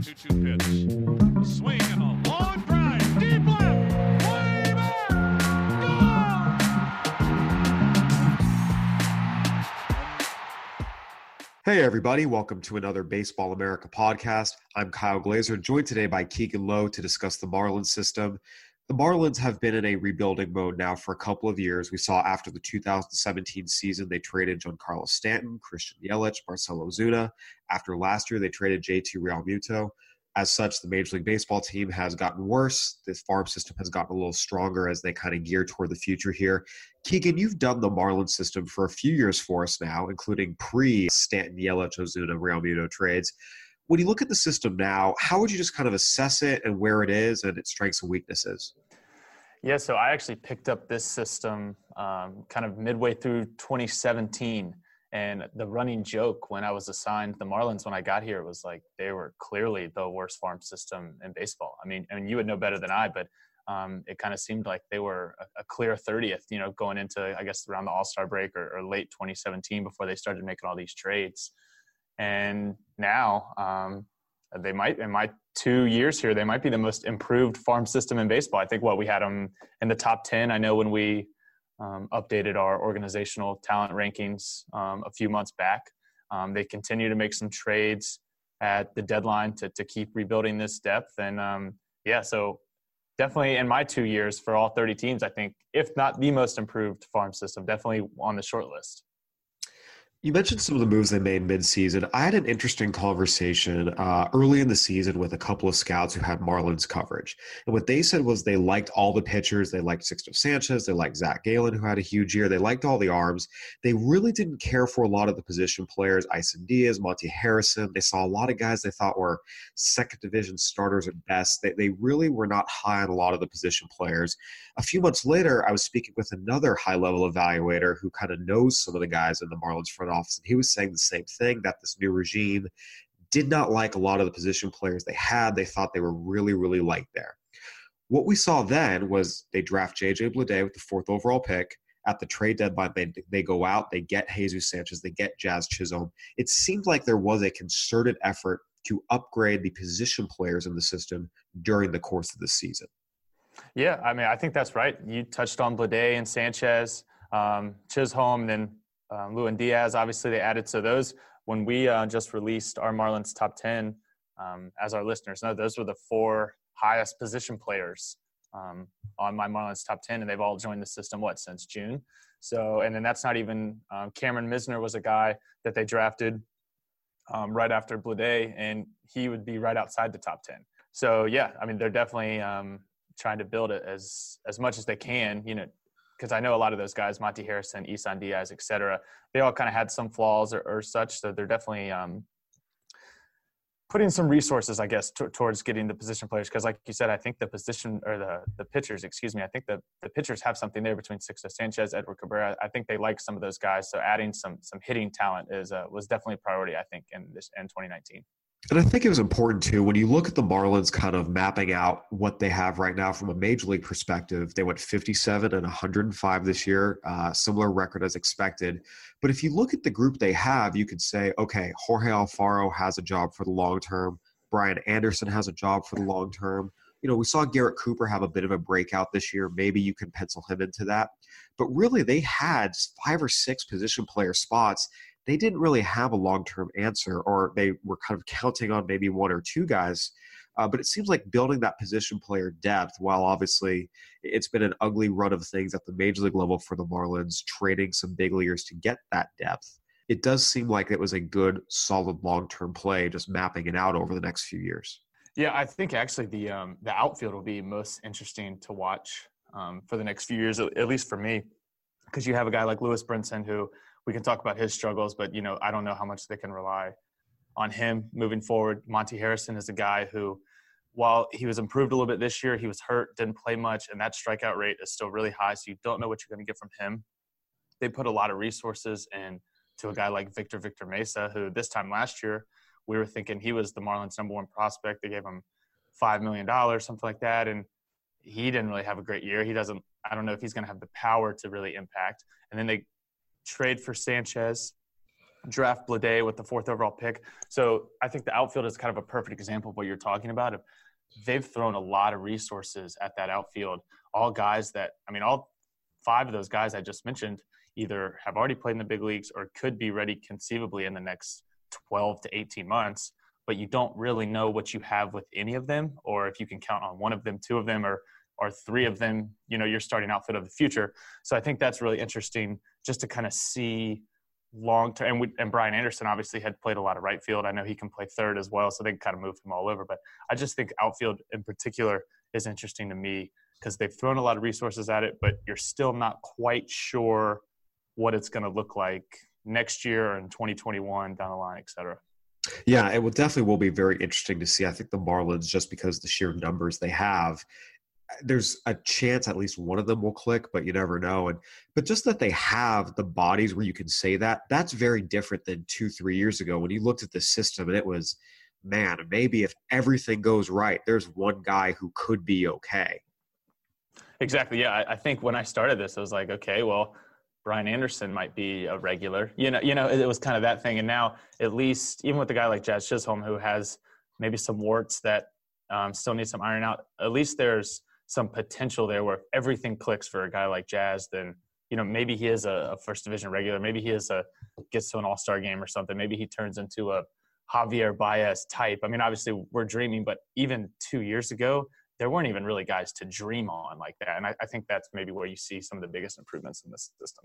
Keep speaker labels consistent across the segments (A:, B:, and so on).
A: 2-2 pitch. A swing and a long drive. Deep left. Way back. Gone!
B: Hey everybody, welcome to another Baseball America podcast. I'm Kyle Glazer, joined today by Keegan Lowe to discuss the Marlins system. The Marlins have been in a rebuilding mode now for a couple of years. We saw after the 2017 season, they traded Giancarlo Stanton, Christian Yelich, Marcell Ozuna. After last year, they traded JT Realmuto. As such, the Major League Baseball team has gotten worse. The farm system has gotten a little stronger as they kind of gear toward the future here. Keegan, you've done the Marlins system for a few years for us now, including pre-Stanton, Yelich, Ozuna, Realmuto trades. When you look at the system now, how would you just kind of assess it and where it is and its strengths and weaknesses?
C: Yeah, so I actually picked up this system kind of midway through 2017. And the running joke when I was assigned the Marlins when I got here was like they were clearly the worst farm system in baseball. I mean, you would know better than I, but it kind of seemed like they were a clear 30th, going into, I guess, around the All-Star break or late 2017 before they started making all these trades. And now they might, in my 2 years here, they might be the most improved farm system in baseball. I think we had them in the top 10. I know when we updated our organizational talent rankings a few months back, they continue to make some trades at the deadline to keep rebuilding this depth. And so definitely in my 2 years for all 30 teams, I think, if not the most improved farm system, definitely on the short list.
B: You mentioned some of the moves they made midseason. I had an interesting conversation early in the season with a couple of scouts who had Marlins coverage. And what they said was they liked all the pitchers. They liked Sixto Sanchez. They liked Zach Gallen, who had a huge year. They liked all the arms. They really didn't care for a lot of the position players, Isan Diaz, Monty Harrison. They saw a lot of guys they thought were second division starters at best. They really were not high on a lot of the position players. A few months later, I was speaking with another high-level evaluator who kind of knows some of the guys in the Marlins front office, and he was saying the same thing, that this new regime did not like a lot of the position players they had. They thought they were really, really light there. What we saw then was they draft J.J. Bleday with the 4th overall pick. At the trade deadline, they go out, they get Jesus Sanchez, they get Jazz Chisholm. It seemed like there was a concerted effort to upgrade the position players in the system during the course of the season.
C: Yeah, I mean, I think that's right. You touched on Bleday and Sanchez, Chisholm, then Lewin Diaz. Obviously, they added to those. When we just released our Marlins top 10, as our listeners know, those were the 4 highest position players on my Marlins top 10, and they've all joined the system, since June. So, and then that's not even Cameron Misner was a guy that they drafted right after Bleday, and he would be right outside the top 10. So, yeah, I mean, they're definitely trying to build it as much as they can, because I know a lot of those guys, Monty Harrison, Isan Diaz, et cetera, they all kind of had some flaws or such. So they're definitely putting some resources, I guess, towards getting the position players. Because like you said, I think the position or the pitchers, I think the pitchers have something there between Sixto Sanchez, Edward Cabrera. I think they like some of those guys. So adding some hitting talent was definitely a priority, I think, in 2019.
B: And I think it was important, too, when you look at the Marlins kind of mapping out what they have right now from a major league perspective. They went 57 and 105 this year, similar record as expected. But if you look at the group they have, you could say, okay, Jorge Alfaro has a job for the long term. Brian Anderson has a job for the long term. We saw Garrett Cooper have a bit of a breakout this year. Maybe you can pencil him into that. But really, they had 5 or 6 position player spots. They didn't really have a long-term answer, or they were kind of counting on maybe 1 or 2 guys. But it seems like building that position player depth, while obviously it's been an ugly run of things at the major league level for the Marlins, trading some big leaguers to get that depth, it does seem like it was a good, solid long-term play, just mapping it out over the next few years.
C: Yeah, I think actually the outfield will be most interesting to watch for the next few years, at least for me, because you have a guy like Lewis Brinson who – we can talk about his struggles, but, I don't know how much they can rely on him moving forward. Monty Harrison is a guy who, while he was improved a little bit this year, he was hurt, didn't play much, and that strikeout rate is still really high, so you don't know what you're going to get from him. They put a lot of resources into a guy like Victor Mesa, who this time last year, we were thinking he was the Marlins' #1 prospect. They gave him $5 million, something like that, and he didn't really have a great year. I don't know if he's going to have the power to really impact. And then they trade for Sanchez draft Blade with the 4th overall pick. So I think the outfield is kind of a perfect example of what you're talking about. They've thrown a lot of resources at that outfield. All guys that, all 5 of those guys I just mentioned either have already played in the big leagues or could be ready conceivably in the next 12 to 18 months, but you don't really know what you have with any of them, or if you can count on one of them, 2 of them, or 3 of them, you're starting outfit of the future. So I think that's really interesting just to kind of see long-term. And Brian Anderson obviously had played a lot of right field. I know he can play third as well, so they can kind of move him all over. But I just think outfield in particular is interesting to me because they've thrown a lot of resources at it, but you're still not quite sure what it's going to look like next year and 2021 down the line, et cetera.
B: Yeah, it will be very interesting to see. I think the Marlins, just because the sheer numbers they have, there's a chance at least one of them will click, but you never know. But just that they have the bodies where you can say that, that's very different than 2-3 years ago when you looked at the system and it was, man, maybe if everything goes right, there's one guy who could be okay.
C: Exactly. Yeah. I think when I started this, I was like, okay, well, Brian Anderson might be a regular, it was kind of that thing. And now at least even with a guy like Jazz Chisholm, who has maybe some warts that still need some iron out, at least there's some potential there where if everything clicks for a guy like Jazz, then, maybe he is a first division regular. Maybe he gets to an all-star game or something. Maybe he turns into a Javier Baez type. Obviously we're dreaming, but even 2 years ago, there weren't even really guys to dream on like that. And I think that's maybe where you see some of the biggest improvements in this system.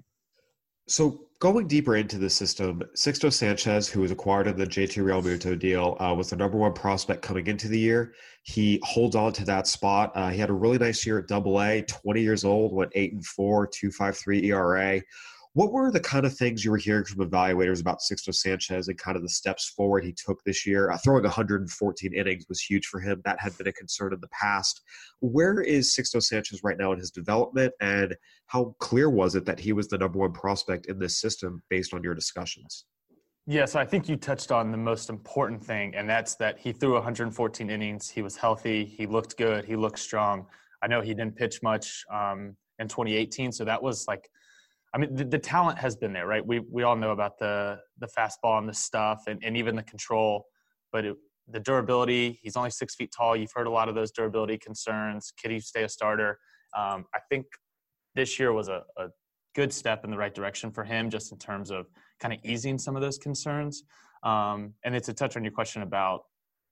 B: So going deeper into the system, Sixto Sanchez, who was acquired in the JT Realmuto deal, was the number 1 prospect coming into the year. He holds on to that spot. He had a really nice year at AA, 20 years old, went 8-4, 2.53 ERA. What were the kind of things you were hearing from evaluators about Sixto Sanchez and kind of the steps forward he took this year? Throwing 114 innings was huge for him. That had been a concern in the past. Where is Sixto Sanchez right now in his development, and how clear was it that he was the number 1 prospect in this system based on your discussions?
C: Yeah, so I think you touched on the most important thing, and that's that he threw 114 innings. He was healthy. He looked good. He looked strong. I know he didn't pitch much in 2018, so that was like, the talent has been there, right? We all know about the fastball and the stuff and even the control, but the durability, he's only 6 feet tall. You've heard a lot of those durability concerns. Could he stay a starter? I think this year was a good step in the right direction for him just in terms of kind of easing some of those concerns. And it's a touch on your question about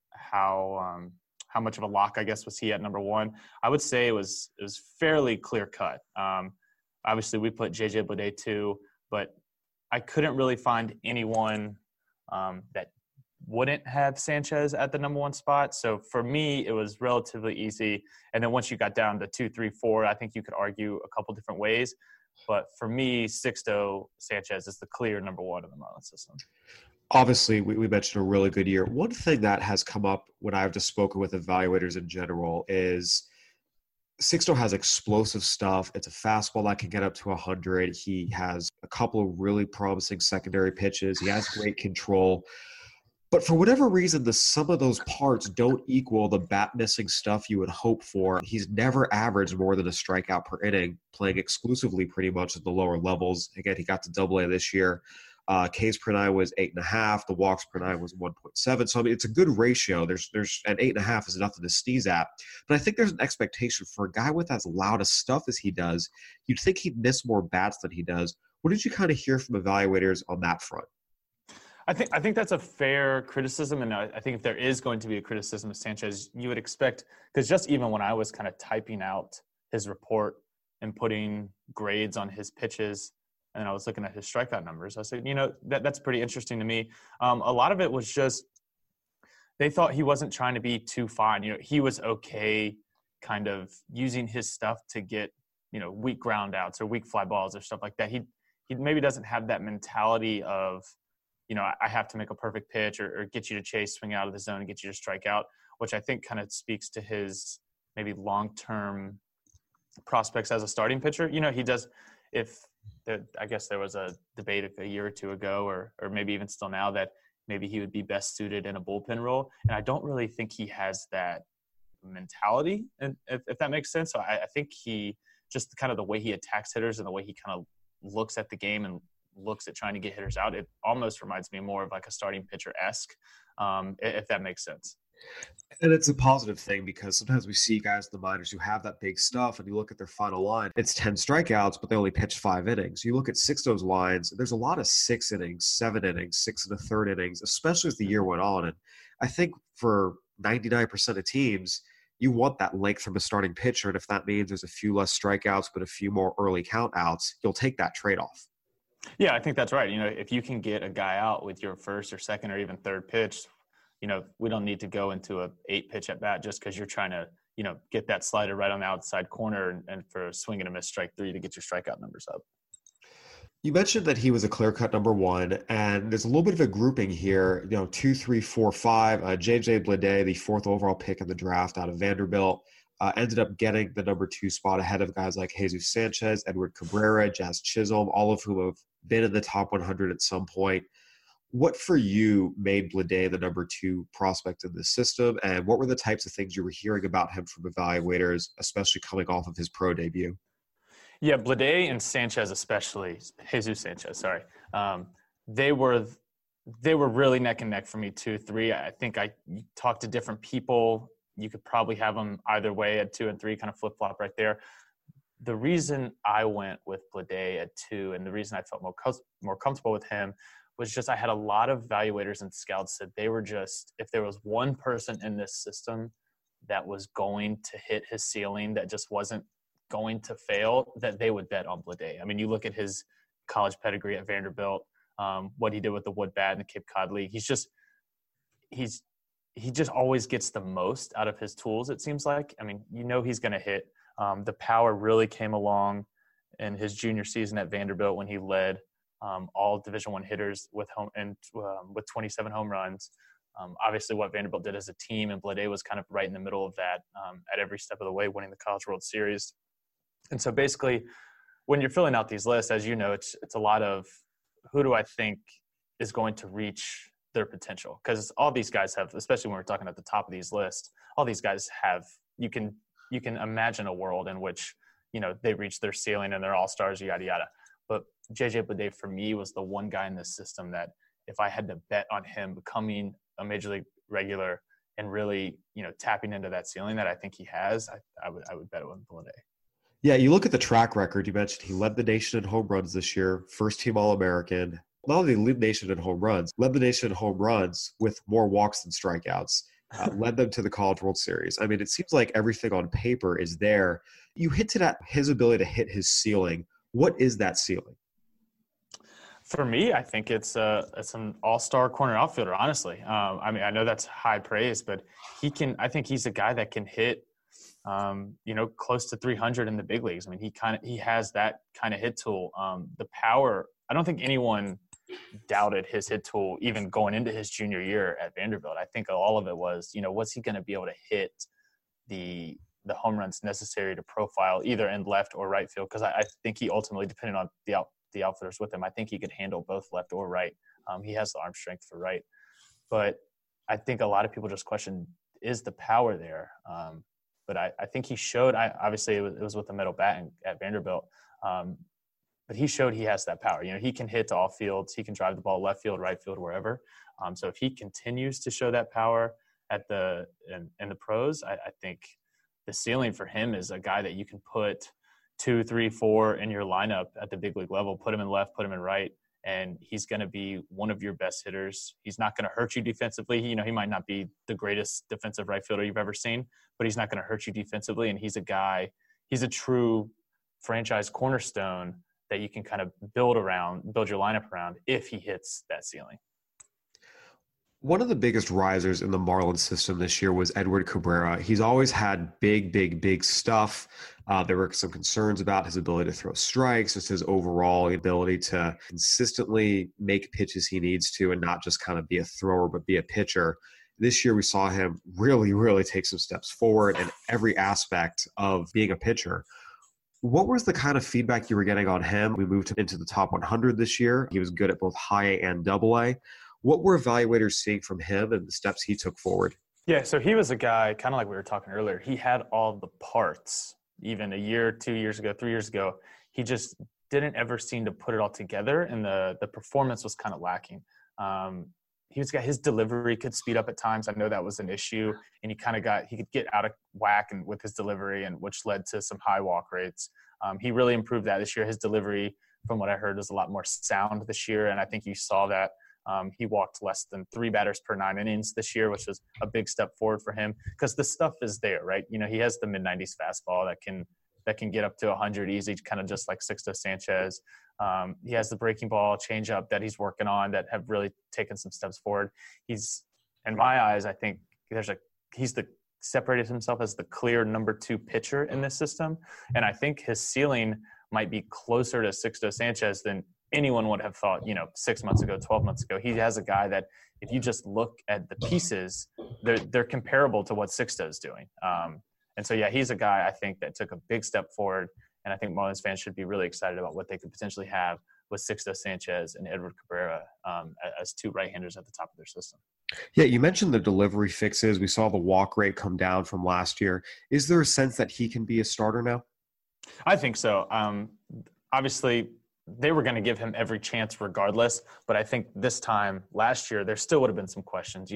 C: how much of a lock, I guess, was he at number 1. I would say it was fairly clear cut. Obviously, we put JJ Bleday 2, but I couldn't really find anyone that wouldn't have Sanchez at the number 1 spot. So for me, it was relatively easy. And then once you got down to 2, 3, 4, I think you could argue a couple different ways. But for me, Sixto Sanchez is the clear number 1 in the Marlins system.
B: Obviously, we mentioned a really good year. One thing that has come up when I've just spoken with evaluators in general is Sixto has explosive stuff. It's a fastball that can get up to 100. He has a couple of really promising secondary pitches. He has great control. But for whatever reason, the sum of those parts don't equal the bat-missing stuff you would hope for. He's never averaged more than a strikeout per inning, playing exclusively pretty much at the lower levels. Again, he got to AA this year. Ks per 9 was 8.5. The walks per 9 was 1.7. So, it's a good ratio. There's an 8.5 is nothing to sneeze at. But I think there's an expectation for a guy with as loud as stuff as he does. You'd think he'd miss more bats than he does. What did you kind of hear from evaluators on that front?
C: I think that's a fair criticism, and I think if there is going to be a criticism of Sanchez, you would expect, because just even when I was kind of typing out his report and putting grades on his pitches, and I was looking at his strikeout numbers, I said, that's pretty interesting to me. A lot of it was just they thought he wasn't trying to be too fine. He was okay kind of using his stuff to get, weak ground outs or weak fly balls or stuff like that. He maybe doesn't have that mentality of, I have to make a perfect pitch or get you to chase, swing out of the zone and get you to strike out, which I think kind of speaks to his maybe long-term prospects as a starting pitcher. He does, I guess there was a debate a year or two ago, or maybe even still now, that maybe he would be best suited in a bullpen role. And I don't really think he has that mentality, and if that makes sense. So I think he just kind of the way he attacks hitters and the way he kind of looks at the game and looks at trying to get hitters out. It almost reminds me more of like a starting pitcher-esque, if that makes sense.
B: And it's a positive thing because sometimes we see guys in the minors who have that big stuff, and you look at their final line, it's 10 strikeouts, but they only pitched 5 innings. You look at Sixto's lines, there's a lot of 6 innings, 7 innings, 6 1/3 innings, especially as the year went on. And I think for 99% of teams, you want that length from a starting pitcher. And if that means there's a few less strikeouts, but a few more early count outs, you'll take that trade-off.
C: Yeah, I think that's right. If you can get a guy out with your first or second or even third pitch, we don't need to go into a 8-pitch at bat just because you're trying to, get that slider right on the outside corner and for a swing and a miss strike 3 to get your strikeout numbers up.
B: You mentioned that he was a clear-cut number 1, and there's a little bit of a grouping here, 2, 3, 4, 5. J.J. Bleday, the 4th overall pick in the draft out of Vanderbilt, ended up getting the number 2 spot ahead of guys like Jesus Sanchez, Edward Cabrera, Jazz Chisholm, all of whom have been in the top 100 at some point. What for you made Bleday the number 2 prospect in this system, and what were the types of things you were hearing about him from evaluators, especially coming off of his pro debut?
C: Yeah, Bleday and Sanchez especially, Jesus Sanchez, sorry. They were really neck and neck for me, 2, 3. I think you talked to different people. You could probably have them either way at 2 and 3, kind of flip-flop right there. The reason I went with Bleday at 2 and the reason I felt more comfortable with him was just I had a lot of evaluators and scouts that they were just, if there was one person in this system that was going to hit his ceiling, that just wasn't going to fail, that they would bet on Bleday. I mean, you look at his college pedigree at Vanderbilt, what he did with the wood bat in the Cape Cod League. He just always gets the most out of his tools, it seems like. I mean, he's going to hit. The power really came along in his junior season at Vanderbilt when he led all Division I hitters with 27 home runs. Obviously, what Vanderbilt did as a team, and Bleday was kind of right in the middle of that at every step of the way, winning the College World Series. And so basically, when you're filling out these lists, as you know, it's a lot of who do I think is going to reach their potential? Because all these guys have, especially when we're talking at the top of these lists, all these guys have, you can imagine a world in which, they reach their ceiling and they're all-stars, yada, yada. But J.J. Bleday, for me, was the one guy in this system that if I had to bet on him becoming a major league regular and really, tapping into that ceiling that I think he has, I would bet it on Bleday.
B: Yeah, you look at the track record. You mentioned he led the nation in home runs this year, first-team All-American. Not only led the nation in home runs, led the nation in home runs with more walks than strikeouts, led them to the College World Series. I mean, it seems like everything on paper is there. You hinted at his ability to hit his ceiling. What is that ceiling?
C: For me, I think it's an all-star corner outfielder, honestly. I mean, I know that's high praise, but I think he's a guy that can hit close to 300 in the big leagues. I mean, he has that kind of hit tool. The power, I don't think anyone doubted his hit tool even going into his junior year at Vanderbilt. I think all of it was, what's he going to be able to hit the home runs necessary to profile either in left or right field? Because I think he ultimately, depending on the outfielders with him, I think he could handle both left or right. He has the arm strength for right. But I think a lot of people just question, is the power there? But I think he showed, obviously it was with the metal bat at Vanderbilt, but he showed he has that power. He can hit to all fields. He can drive the ball left field, right field, wherever. So if he continues to show that power in the pros, I think the ceiling for him is a guy that you can put 2, 3, 4 in your lineup at the big league level, put him in left, put him in right, and he's going to be one of your best hitters. He's not going to hurt you defensively. He might not be the greatest defensive right fielder you've ever seen, but he's not going to hurt you defensively. And he's a true franchise cornerstone that you can kind of build your lineup around if he hits that ceiling.
B: One of the biggest risers in the Marlins system this year was Edward Cabrera. He's always had big stuff. There were some concerns about his ability to throw strikes, just his overall ability to consistently make pitches he needs to and not just kind of be a thrower, but be a pitcher. This year we saw him really take some steps forward in every aspect of being a pitcher. What was the kind of feedback you were getting on him? We moved him into the top 100 this year. He was good at both high A and double A. What were evaluators seeing from him and the steps he took forward?
C: Yeah, so he was a guy, kind of like we were talking earlier, he had all the parts. Even a year, 2 years ago, 3 years ago, he just didn't ever seem to put it all together, and the performance was kind of lacking. His delivery could speed up at times. I know that was an issue, and he could get out of whack and with his delivery, and which led to some high walk rates. He really improved that this year. His delivery, from what I heard, is a lot more sound this year, and I think you saw that. He walked less than 3 batters per 9 innings this year, which was a big step forward for him because the stuff is there, right? You know, he has the mid-90s fastball that can get up to 100 easy, kind of just like Sixto Sanchez. He has the breaking ball, changeup that he's working on that have really taken some steps forward. He's, in my eyes, I think he's separated himself as the clear number 2 pitcher in this system, and I think his ceiling might be closer to Sixto Sanchez than anyone would have thought, 6 months ago, 12 months ago. He has a guy that if you just look at the pieces, they're comparable to what Sixto is doing. And so, yeah, he's a guy I think that took a big step forward, and I think Marlins fans should be really excited about what they could potentially have with Sixto Sanchez and Edward Cabrera as 2 right-handers at the top of their system.
B: Yeah, you mentioned the delivery fixes. We saw the walk rate come down from last year. Is there a sense that he can be a starter now?
C: I think so. Obviously, they were going to give him every chance regardless, but I think this time last year, there still would have been some questions,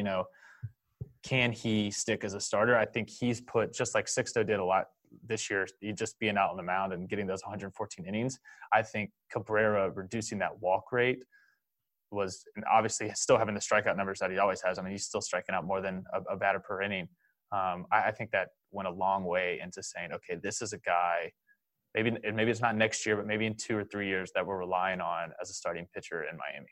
C: can he stick as a starter? I think he's put, just like Sixto did a lot this year, just being out on the mound and getting those 114 innings. I think Cabrera reducing that walk rate was, and obviously still having the strikeout numbers that he always has. I mean, he's still striking out more than a batter per inning. I think that went a long way into saying, okay, this is a guy, maybe it's not next year, but maybe in 2 or 3 years that we're relying on as a starting pitcher in Miami.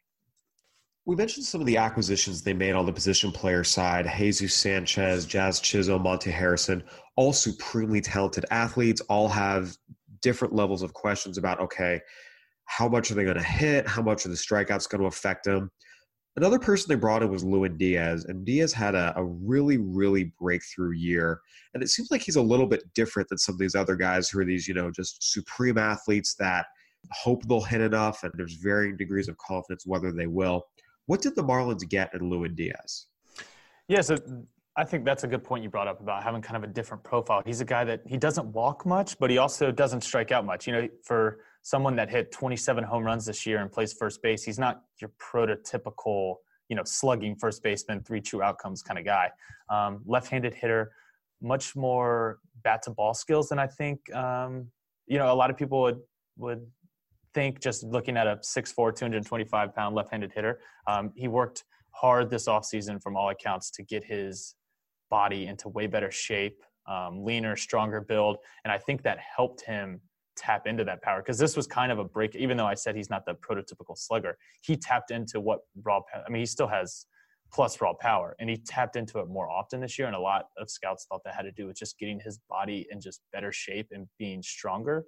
B: We mentioned some of the acquisitions they made on the position player side. Jesus Sanchez, Jazz Chisholm, Monte Harrison, all supremely talented athletes, all have different levels of questions about, okay, how much are they going to hit? How much are the strikeouts going to affect them? Another person they brought in was Lewin Diaz, and Diaz had a really, really breakthrough year. And it seems like he's a little bit different than some of these other guys who are these, just supreme athletes that hope they'll hit enough, and there's varying degrees of confidence whether they will. What did the Marlins get in Lewin Diaz?
C: Yeah, so I think that's a good point you brought up about having kind of a different profile. He's a guy that he doesn't walk much, but he also doesn't strike out much. For someone that hit 27 home runs this year and plays first base, he's not your prototypical, slugging first baseman, 3 true outcomes kind of guy. Left-handed hitter, much more bat-to-ball skills than I think, a lot of people would think, just looking at a 6'4", 225-pound left-handed hitter. He worked hard this offseason from all accounts to get his body into way better shape, leaner, stronger build. And I think that helped him tap into that power, because this was kind of a break. Even though I said he's not the prototypical slugger, he tapped into what raw power. I mean, he still has plus raw power, and he tapped into it more often this year. And a lot of scouts thought that had to do with just getting his body in just better shape and being stronger.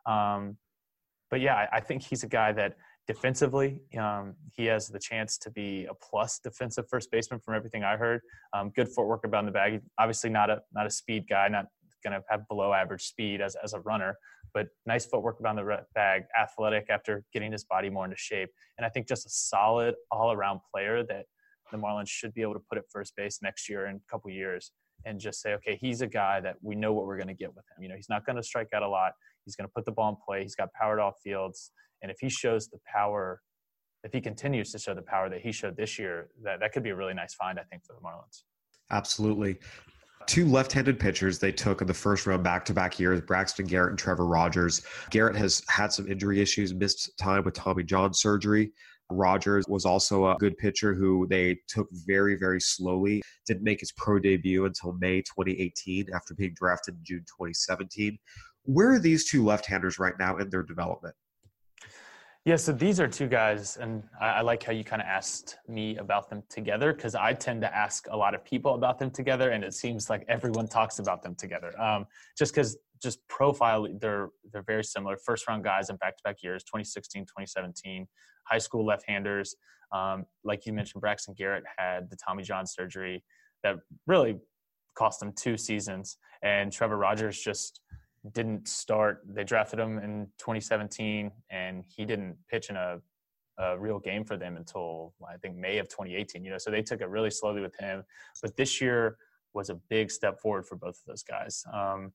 C: But yeah, I think he's a guy that defensively, he has the chance to be a plus defensive first baseman from everything I heard. Good footwork around the bag. Obviously not a speed guy, not going to have below average speed as a runner, but nice footwork around the bag, athletic after getting his body more into shape. And I think just a solid all-around player that the Marlins should be able to put at first base next year in a couple years and just say, okay, he's a guy that we know what we're going to get with him. He's not going to strike out a lot. He's going to put the ball in play. He's got power to all fields. And if he shows the power, if he continues to show the power that he showed this year, that could be a really nice find, I think, for the Marlins.
B: Absolutely. 2 left-handed pitchers they took in the first round back-to-back years, Braxton Garrett and Trevor Rogers. Garrett has had some injury issues, missed time with Tommy John surgery. Rogers was also a good pitcher who they took very, very slowly. Didn't make his pro debut until May 2018 after being drafted in June 2017. Where are these 2 left-handers right now in their development?
C: Yeah, so these are 2 guys, and I like how you kind of asked me about them together, because I tend to ask a lot of people about them together, and it seems like everyone talks about them together. Just because profile, they're very similar. First-round guys in back-to-back years, 2016, 2017, high school left-handers. Like you mentioned, Braxton Garrett had the Tommy John surgery that really cost him 2 seasons, and Trevor Rogers just didn't start. They drafted him in 2017, and he didn't pitch in a real game for them until, I think, May of 2018. So they took it really slowly with him. But this year was a big step forward for both of those guys.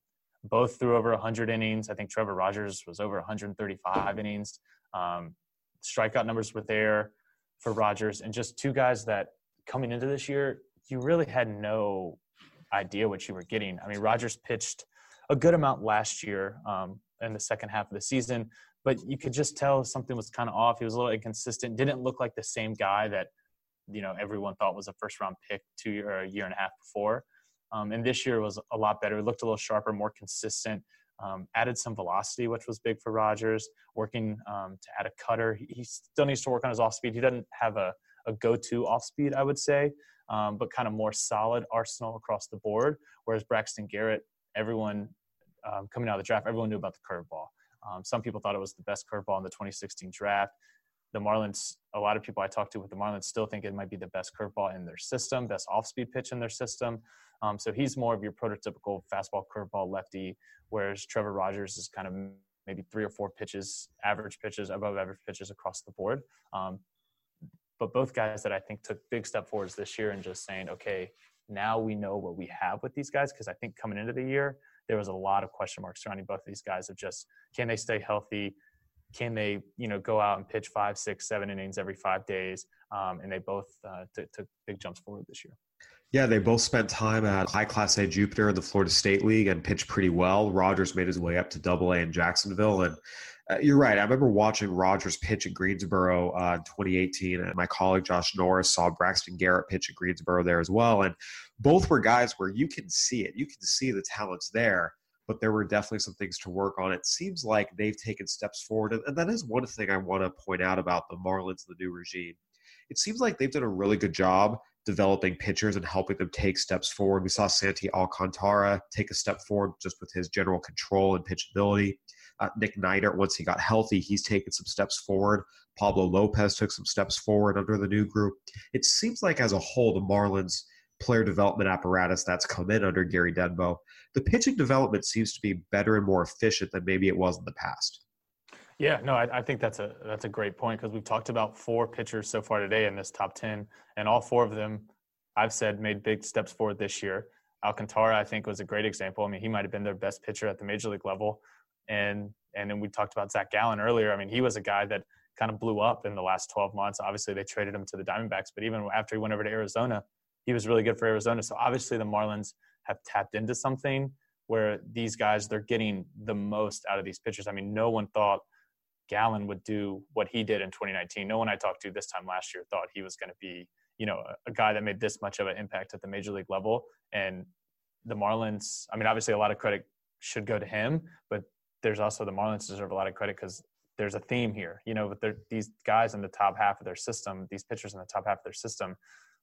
C: Both threw over 100 innings. I think Trevor Rogers was over 135 innings. Strikeout numbers were there for Rogers, and just two guys that coming into this year, you really had no idea what you were getting. I mean, Rogers pitched a good amount last year in the second half of the season, but you could just tell something was kind of off. He was a little inconsistent, didn't look like the same guy that, everyone thought was a first-round pick a year and a half before. And this year was a lot better. It looked a little sharper, more consistent, added some velocity, which was big for Rogers, working to add a cutter. He still needs to work on his off-speed. He doesn't have a go-to off-speed, I would say, but kind of more solid arsenal across the board, whereas Braxton Garrett, everyone coming out of the draft, everyone knew about the curveball. Some people thought it was the best curveball in the 2016 draft. The Marlins, a lot of people I talked to with the Marlins still think it might be the best curveball in their system, best off-speed pitch in their system. So he's more of your prototypical fastball, curveball, lefty, whereas Trevor Rogers is kind of maybe 3 or 4 pitches, average pitches, above average pitches across the board. But both guys that I think took big step forwards this year and just saying, okay, now we know what we have with these guys, because I think coming into the year, there was a lot of question marks surrounding both of these guys of just, can they stay healthy? Can they, go out and pitch 5, 6, 7 innings every 5 days? And they both took big jumps forward this year.
B: Yeah, they both spent time at High Class A Jupiter in the Florida State League and pitched pretty well. Rogers made his way up to Double-A in Jacksonville. And you're right. I remember watching Rogers pitch at Greensboro in 2018. And my colleague Josh Norris saw Braxton Garrett pitch at Greensboro there as well. And both were guys where you can see it. You can see the talent's there, but there were definitely some things to work on. It seems like they've taken steps forward. And that is one thing I want to point out about the Marlins, the new regime. It seems like they've done a really good job developing pitchers and helping them take steps forward. We saw Santi Alcantara take a step forward just with his general control and pitchability. Nick Neidert, once he got healthy, he's taken some steps forward. Pablo Lopez took some steps forward under the new group. It seems like as a whole, the Marlins player development apparatus that's come in under Gary Denbo, the pitching development seems to be better and more efficient than maybe it was in the past.
C: Yeah, no, I think that's a great point, because we've talked about 4 pitchers so far today in this top 10, and all 4 of them, I've said, made big steps forward this year. Alcantara, I think, was a great example. I mean, he might have been their best pitcher at the major league level. And then we talked about Zach Gallen earlier. I mean, he was a guy that kind of blew up in the last 12 months. Obviously, they traded him to the Diamondbacks, but even after he went over to Arizona, he was really good for Arizona. So obviously the Marlins have tapped into something where these guys, they're getting the most out of these pitchers. I mean, no one thought Gallen would do what he did in 2019. No one I talked to this time last year thought he was going to be, a guy that made this much of an impact at the major league level. And the Marlins, I mean, obviously a lot of credit should go to him, but there's also the Marlins deserve a lot of credit because there's a theme here, but these guys in the top half of their system, these pitchers in the top half of their system,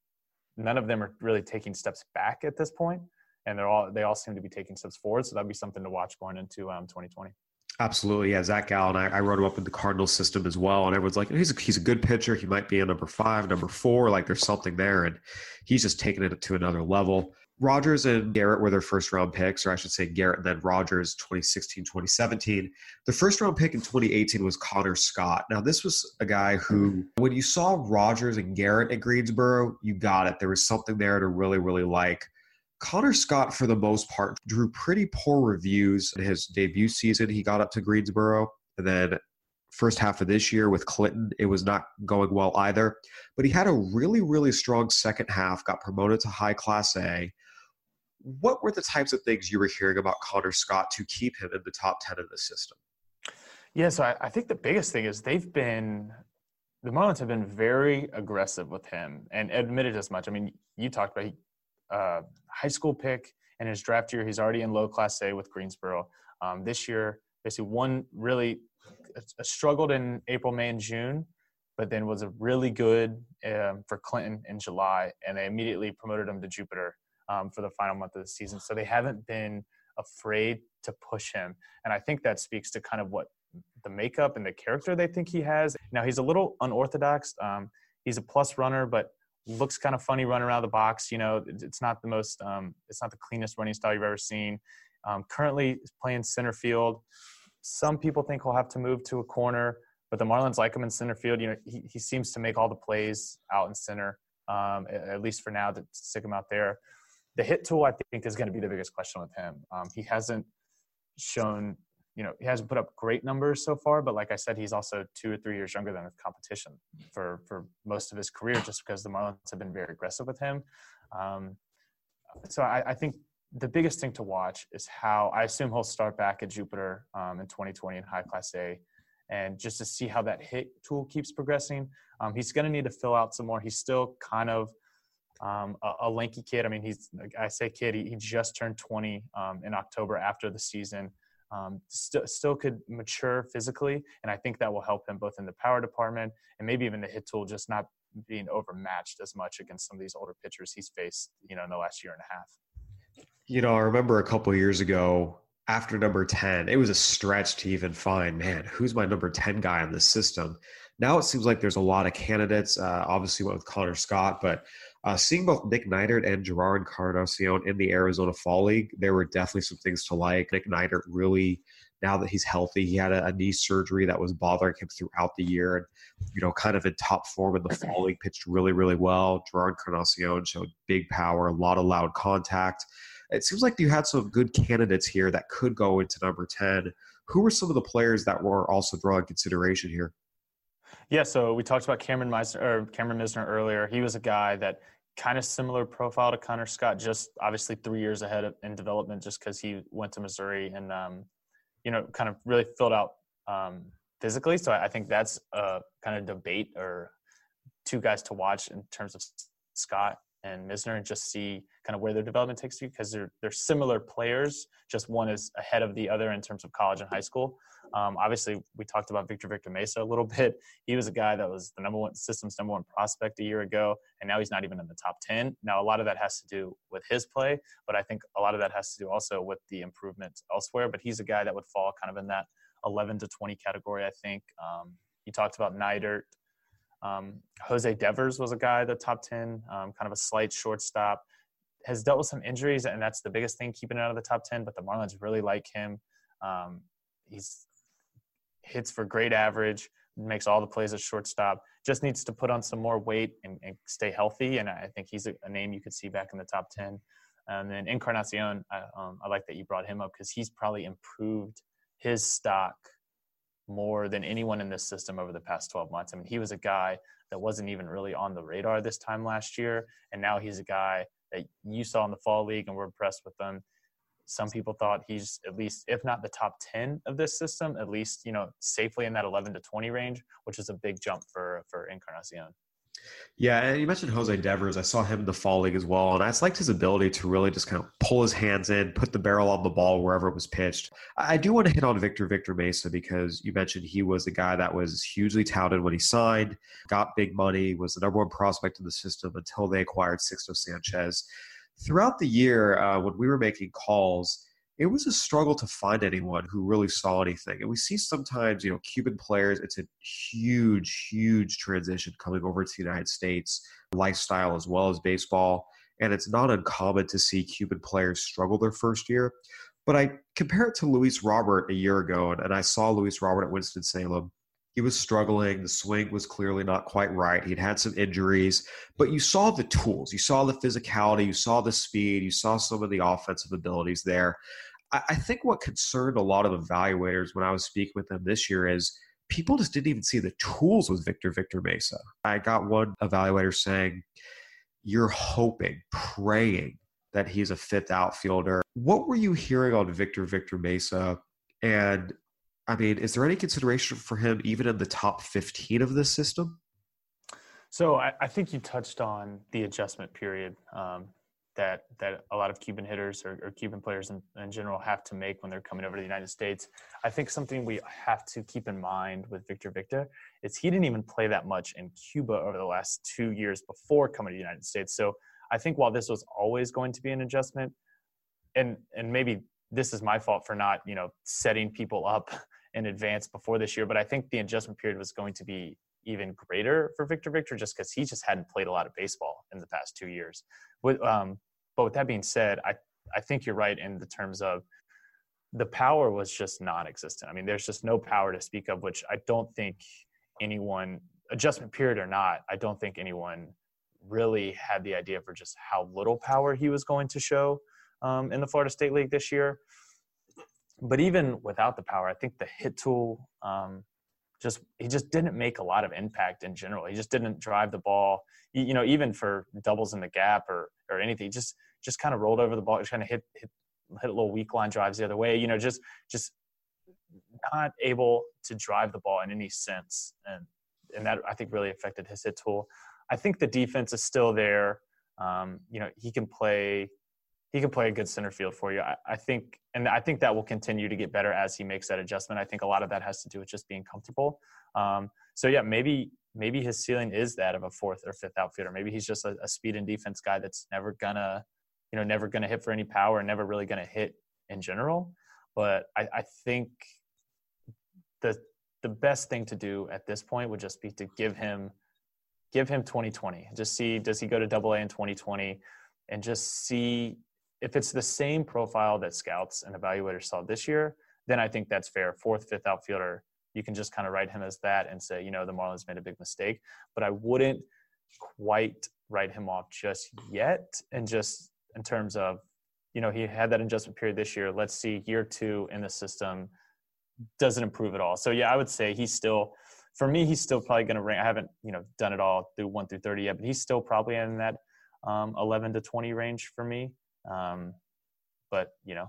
C: none of them are really taking steps back at this point, and they all seem to be taking steps forward. So that'd be something to watch going into 2020.
B: Absolutely, yeah. Zach Gallen, I wrote him up in the Cardinals system as well, and everyone's like, he's a good pitcher. He might be a number 5, number 4. Like there's something there, and he's just taking it to another level. Rogers and Garrett were their first-round picks, or I should say Garrett and then Rogers, 2016, 2017. The first-round pick in 2018 was Connor Scott. Now, this was a guy who, when you saw Rogers and Garrett at Greensboro, you got it. There was something there to really, really like. Connor Scott, for the most part, drew pretty poor reviews in his debut season. He got up to Greensboro, and then first half of this year with Clinton, it was not going well either. But he had a really, really strong second half, got promoted to High Class A. What were the types of things you were hearing about Connor Scott to keep him in the top 10 of the system?
C: Yeah, so I think the biggest thing is the Marlins have been very aggressive with him and admitted as much. I mean, you talked about high school pick, and his draft year, he's already in low Class A with Greensboro. This year, basically struggled in April, May, and June, but then was a really good for Clinton in July, and they immediately promoted him to Jupiter for the final month of the season. So they haven't been afraid to push him. And I think that speaks to kind of what the makeup and the character they think he has. Now, he's a little unorthodox. He's a plus runner, but looks kind of funny running around the box. It's not the most, it's not the cleanest running style you've ever seen. Currently playing center field. Some people think he'll have to move to a corner, but the Marlins like him in center field. He seems to make all the plays out in center, at least for now, to stick him out there. The hit tool, I think, is going to be the biggest question with him. He hasn't shown, he hasn't put up great numbers so far, but like I said, he's also 2 or 3 years younger than the competition for most of his career, just because the Marlins have been very aggressive with him. So I think the biggest thing to watch is how I assume he'll start back at Jupiter in 2020 in High Class A, and just to see how that hit tool keeps progressing. He's going to need to fill out some more. He's still kind of a lanky kid. I mean, I say kid, he just turned 20 in October after the season. Still could mature physically, and I think that will help him both in the power department and maybe even the hit tool, just not being overmatched as much against some of these older pitchers he's faced, in the last year and a half.
B: I remember a couple of years ago after number 10, it was a stretch to even find, man, who's my number 10 guy in this system? Now it seems like there's a lot of candidates. Obviously went with Connor Scott, but seeing both Nick Neidert and Gerard Encarnacion in the Arizona Fall League, there were definitely some things to like. Nick Neidert really, now that he's healthy, he had a knee surgery that was bothering him throughout the year, and kind of in top form in the Fall League, pitched really, really well. Gerard Encarnacion showed big power, a lot of loud contact. It seems like you had some good candidates here that could go into number 10. Who were some of the players that were also drawing consideration here?
C: Yeah, so we talked about Cameron Misner earlier. He was a guy that kind of similar profile to Connor Scott, just obviously 3 years ahead in development, just because he went to Missouri and kind of really filled out physically. So I think that's a kind of debate or two guys to watch in terms of Scott and Misner, and just see kind of where their development takes you, because they're similar players, just one is ahead of the other in terms of college and high school. Obviously, we talked about Victor Mesa a little bit. He was a guy that was the system's number one prospect a year ago, and now he's not even in the top 10. Now, a lot of that has to do with his play, but I think a lot of that has to do also with the improvements elsewhere. But he's a guy that would fall kind of in that 11 to 20 category, I think. You talked about Neidert. Jose Devers was a guy, the top 10, kind of a slight shortstop, has dealt with some injuries, and that's the biggest thing keeping it out of the top 10, but the Marlins really like him. He's hits for great average, makes all the plays at shortstop, just needs to put on some more weight and stay healthy, and I think he's a name you could see back in the top 10. And then Encarnacion, I like that you brought him up, because he's probably improved his stock more than anyone in this system over the past 12 months. I mean, he was a guy that wasn't even really on the radar this time last year, and now he's a guy that you saw in the Fall League and were impressed with him. Some people thought he's at least, if not the top 10 of this system, at least, safely in that 11 to 20 range, which is a big jump for Encarnacion.
B: Yeah, and you mentioned Jose Devers. I saw him in the Fall League as well, and I just liked his ability to really just kind of pull his hands in, put the barrel on the ball wherever it was pitched. I do want to hit on Victor Mesa, because you mentioned he was the guy that was hugely touted when he signed, got big money, was the number one prospect in the system until they acquired Sixto Sanchez. Throughout the year, when we were making calls, it was a struggle to find anyone who really saw anything. And we see sometimes, Cuban players, it's a huge, huge transition coming over to the United States, lifestyle as well as baseball. And it's not uncommon to see Cuban players struggle their first year. But I compare it to Luis Robert a year ago, and I saw Luis Robert at Winston-Salem. He was struggling. The swing was clearly not quite right. He'd had some injuries, but you saw the tools. You saw the physicality. You saw the speed. You saw some of the offensive abilities there. I think what concerned a lot of evaluators when I was speaking with them this year is people just didn't even see the tools with Victor Mesa. I got one evaluator saying, you're hoping, praying that he's a fifth outfielder. What were you hearing on Victor Mesa? And I mean, is there any consideration for him even in the top 15 of this system?
C: So I think you touched on the adjustment period that a lot of Cuban hitters or Cuban players in general have to make when they're coming over to the United States. I think something we have to keep in mind with Victor is he didn't even play that much in Cuba over the last 2 years before coming to the United States. So I think while this was always going to be an adjustment, and maybe this is my fault for not, setting people up in advance before this year, but I think the adjustment period was going to be even greater for Victor just because he just hadn't played a lot of baseball in the past 2 years. But with that being said, I think you're right in the terms of the power was just non-existent. I mean, there's just no power to speak of, which I don't think anyone, adjustment period or not, I don't think anyone really had the idea for just how little power he was going to show in the Florida State League this year. But even without the power, I think the hit tool, he just didn't make a lot of impact in general. He just didn't drive the ball, even for doubles in the gap or anything. He just kind of rolled over the ball, just kind of hit little weak line drives the other way. Just not able to drive the ball in any sense, and that I think really affected his hit tool. I think the defense is still there. He can play a good center field for you. I think that will continue to get better as he makes that adjustment. I think a lot of that has to do with just being comfortable. Maybe his ceiling is that of a fourth or fifth outfielder. Maybe he's just a speed and defense guy that's never gonna hit for any power and never really gonna hit in general. But I think the best thing to do at this point would just be to give him 2020. Just see, does he go to Double A in 2020, and just see if it's the same profile that scouts and evaluators saw this year. Then I think that's fair. Fourth, fifth outfielder, you can just kind of write him as that and say, the Marlins made a big mistake. But I wouldn't quite write him off just yet. And just in terms of, he had that adjustment period this year. Let's see year 2 in the system, doesn't improve at all. So I would say he's still probably going to rank. I haven't, done it all through 1 through 30 yet, but he's still probably in that 11 to 20 range for me. But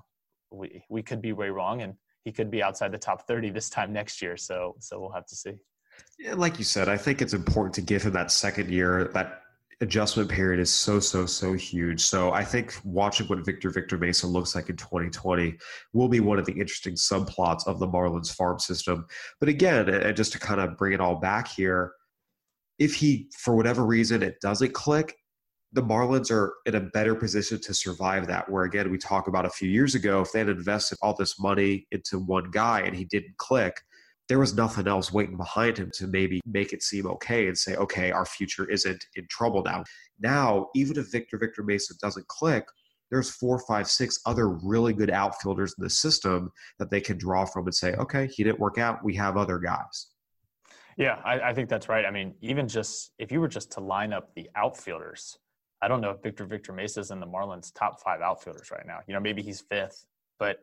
C: we could be way wrong, and he could be outside the top 30 this time next year. So we'll have to see.
B: Yeah, like you said, I think it's important to give him that second year. That adjustment period is so huge. So I think watching what Victor Mesa looks like in 2020 will be one of the interesting subplots of the Marlins farm system. But again, and just to kind of bring it all back here, if he, for whatever reason, it doesn't click, the Marlins are in a better position to survive that, where, again, we talked about a few years ago, if they had invested all this money into one guy and he didn't click, there was nothing else waiting behind him to maybe make it seem okay and say, okay, our future isn't in trouble now. Now, even if Victor Mesa doesn't click, there's 4, 5, 6 other really good outfielders in the system that they can draw from and say, okay, he didn't work out, we have other guys.
C: Yeah, I think that's right. I mean, even just if you were just to line up the outfielders, I don't know if Victor Mesa is in the Marlins' top 5 outfielders right now. Maybe he's 5th, but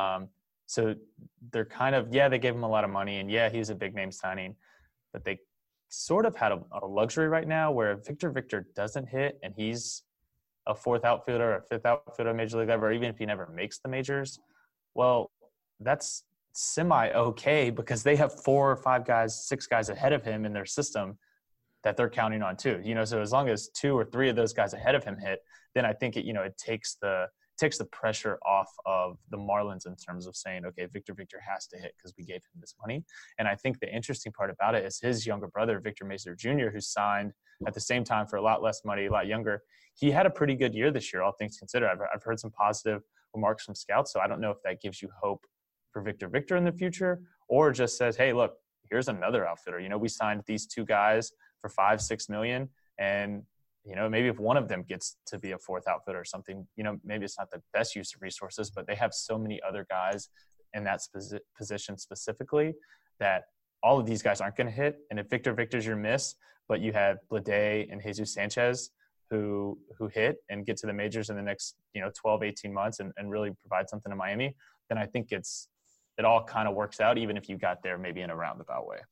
C: so they're kind of, they gave him a lot of money, and he's a big name signing, but they sort of had a luxury right now where Victor doesn't hit and he's a 4th outfielder or 5th outfielder Major League ever, even if he never makes the majors. Well, that's semi-okay because they have 4 or 5 guys, 6 guys ahead of him in their system that they're counting on too. So as long as 2 or 3 of those guys ahead of him hit, then I think it takes the pressure off of the Marlins in terms of saying, okay, Victor has to hit because we gave him this money. And I think the interesting part about it is his younger brother, Victor Mesa Jr., who signed at the same time for a lot less money, a lot younger. He had a pretty good year this year, all things considered. I've heard some positive remarks from scouts, so I don't know if that gives you hope for Victor in the future, or just says, hey, look, here's another outfielder. We signed these 2 guys for $5-6 million, and maybe if one of them gets to be a 4th outfielder or something, maybe it's not the best use of resources, but they have so many other guys in that position specifically that all of these guys aren't going to hit. And if Victor's your miss, but you have Bleday and Jesus Sanchez who hit and get to the majors in the next 12, 18 months and really provide something to Miami, then I think it all kind of works out, even if you got there maybe in a roundabout way.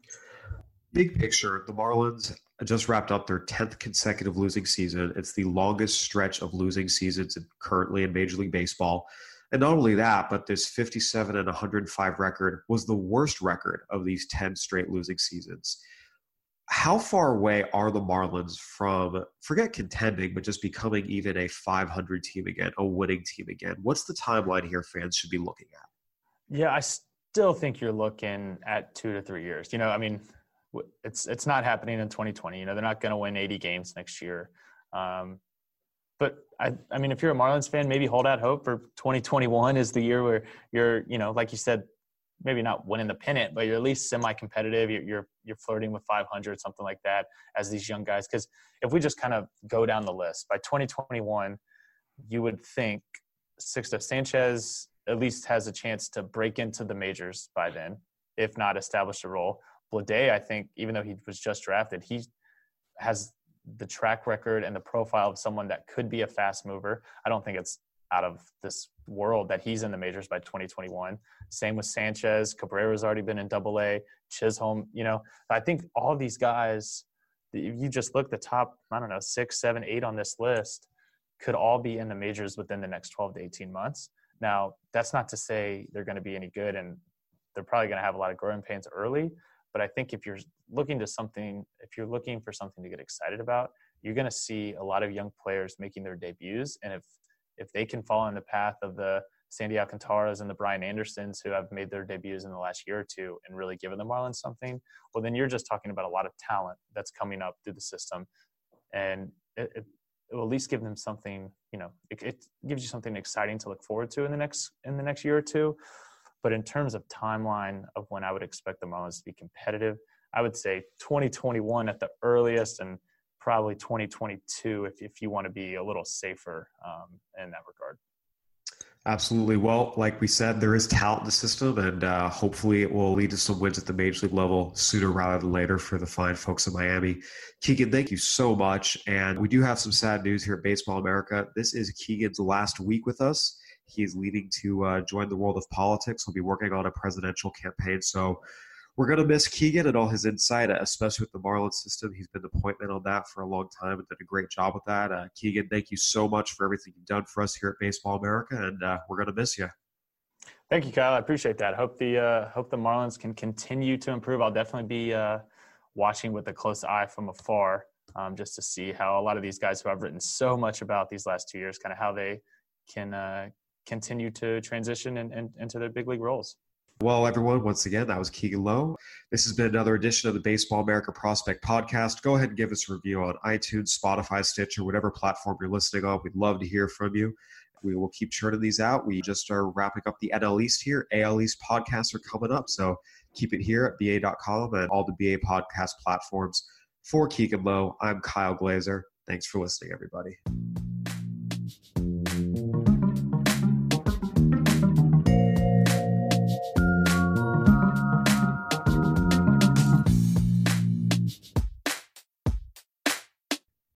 B: Big picture, the Marlins just wrapped up their 10th consecutive losing season. It's the longest stretch of losing seasons currently in Major League Baseball. And not only that, but this 57-105 record was the worst record of these 10 straight losing seasons. How far away are the Marlins from, forget contending, but just becoming even a 500 team again, a winning team again? What's the timeline here fans should be looking at?
C: Yeah, I still think you're looking at 2 to 3 years. It's not happening in 2020. They're not going to win 80 games next year. But I mean, if you're a Marlins fan, maybe hold out hope for 2021 is the year where you're, like you said, maybe not winning the pennant, but you're at least semi-competitive. You're flirting with 500, something like that, as these young guys. Because if we just kind of go down the list, by 2021, you would think Sixto Sanchez at least has a chance to break into the majors by then, if not establish a role. Bleday, I think, even though he was just drafted, he has the track record and the profile of someone that could be a fast mover. I don't think it's out of this world that he's in the majors by 2021. Same with Sanchez. Cabrera's already been in Double-A. Chisholm, I think all these guys, if you just look the top, 6, 7, 8 on this list, could all be in the majors within the next 12 to 18 months. Now, that's not to say they're going to be any good, and they're probably going to have a lot of growing pains early. But I think if you're looking for something to get excited about, you're going to see a lot of young players making their debuts. And if they can follow in the path of the Sandy Alcantaras and the Brian Andersons who have made their debuts in the last year or two and really given the Marlins something, well, then you're just talking about a lot of talent that's coming up through the system. And it will at least give them something, it gives you something exciting to look forward to in the next year or two. But in terms of timeline of when I would expect the Marlins to be competitive, I would say 2021 at the earliest, and probably 2022 if you want to be a little safer in that regard.
B: Absolutely. Well, like we said, there is talent in the system, and hopefully it will lead to some wins at the major league level sooner rather than later for the fine folks in Miami. Keegan, thank you so much. And we do have some sad news here at Baseball America. This is Keegan's last week with us. He is leaving to join the world of politics. He'll be working on a presidential campaign. So we're going to miss Keegan and all his insight, especially with the Marlins system. He's been the point man on that for a long time and did a great job with that. Keegan, thank you so much for everything you've done for us here at Baseball America, and we're going to miss you.
C: Thank you, Kyle. I appreciate that. Hope the Marlins can continue to improve. I'll definitely be watching with a close eye from afar, just to see how a lot of these guys who I've written so much about these last 2 years, kind of how they can continue to transition into their big league roles.
B: Well, everyone, once again, that was Keegan Lowe. This has been another edition of the Baseball America Prospect Podcast. Go ahead and give us a review on iTunes, Spotify, Stitcher, whatever platform you're listening on. We'd love to hear from you. We will keep churning these out. We just are wrapping up the NL East here. AL East podcasts are coming up, so keep it here at BA.com and all the BA podcast platforms. For Keegan Lowe, I'm Kyle Glazer. Thanks for listening, everybody.